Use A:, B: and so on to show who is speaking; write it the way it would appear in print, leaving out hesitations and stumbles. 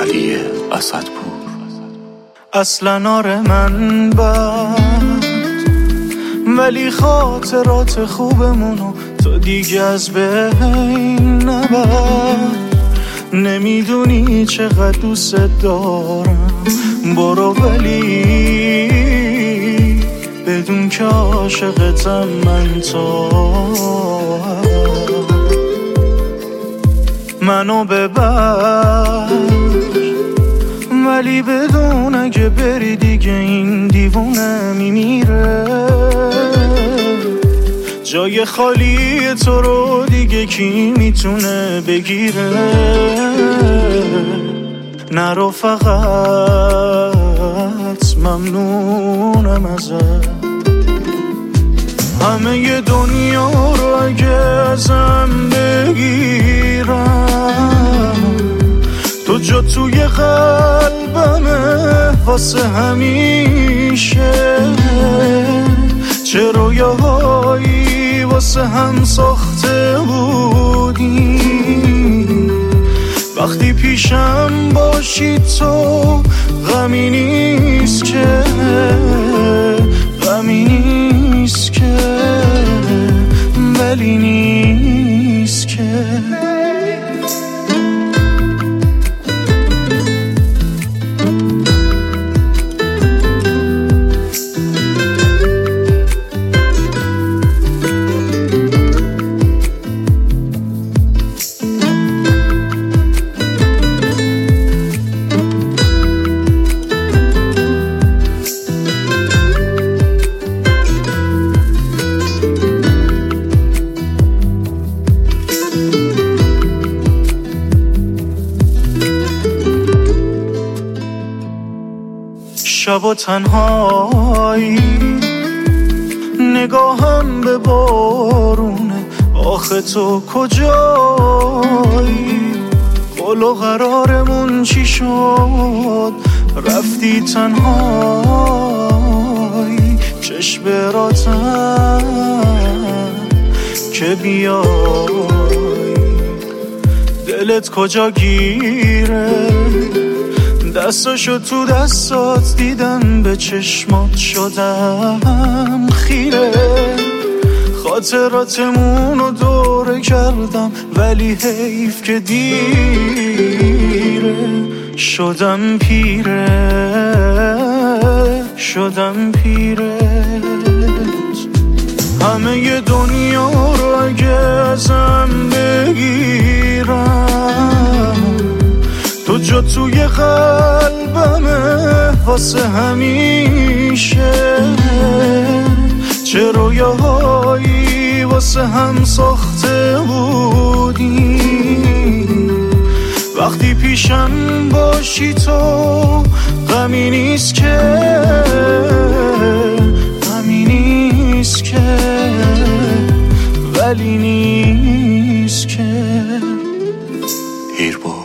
A: علی اسدپور.
B: اصلا آره من بد، ولی خاطرات خوبمونو تو دیگه از بین نبر. نمیدونی چقدر دوست دارم، برو ولی بدون که عاشقتم من تو. منو ببر ولی بدون اگه بری دیگه این دیوونه میمیره. جای خالی تو رو دیگه کی میتونه بگیره. نرو فقط ممنونم ازت. همه ی دنیا رو اگه ازم بگیرم، تو جا توی قلبمه واسه همیشه. چه رویاهایی واسه هم ساخته بودیم، وقتی پیشم باشی تو غمی نیست که، غمی نیست که، ولی نیست که. شب و تنهایی نگاهم به بارونه، آخه تو کجایی؟ قول و قرارمون چی شد؟ رفتی تنهایی. چشم براتم که بیای، دلت کجا گیره؟ دستاشو تو دستات دیدم، به چشمات شدم خیره. خاطراتمونو دوره کردم ولی حیف که دیره. شدم پیره، شدم پیره. همه ی دنیا رو اگه ازم بگیرم، تو جا توی قلبمه واسه همیشه. چه رویاهایی واسه هم ساخته بودیم، وقتی پیشم باشی تو غمی نیست که، غمی نیست که، ولی نیست که.
A: هیربو